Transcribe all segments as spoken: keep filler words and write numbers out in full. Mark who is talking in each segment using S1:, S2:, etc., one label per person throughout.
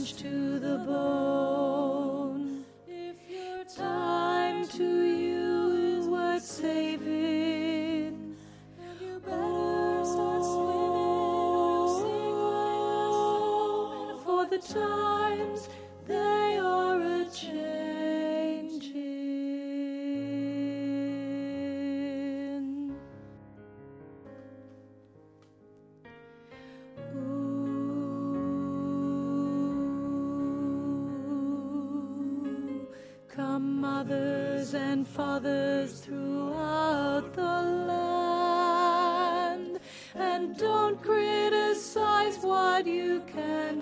S1: crunch to the bone. If your time to you is worth saving, and you better start swimming or you'll sink like a stone. For the times they are a-changing. Come, mothers and fathers throughout the land, and don't criticize what you can't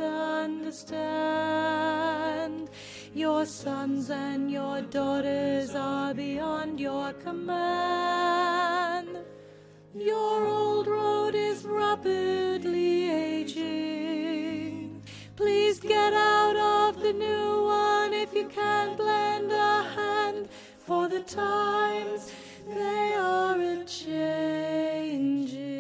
S1: understand. Your sons and your daughters are beyond your command. Your old road is rapidly aging. Please get out of the new one if you can lend a hand, for the times they are a-changing.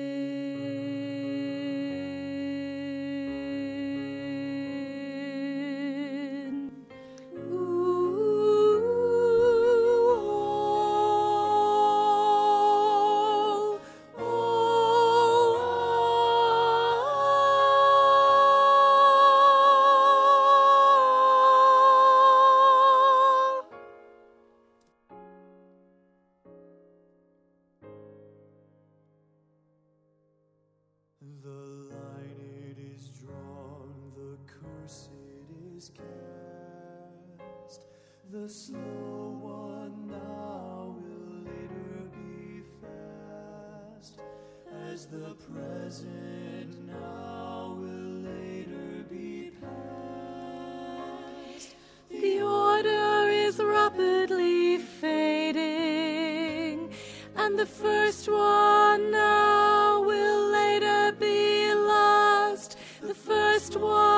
S2: The line it is drawn, the curse it is cast. The slow one now will later be fast, as the present now will later be past.
S1: The order is rapidly fading, and the first one now will later be lost. The first one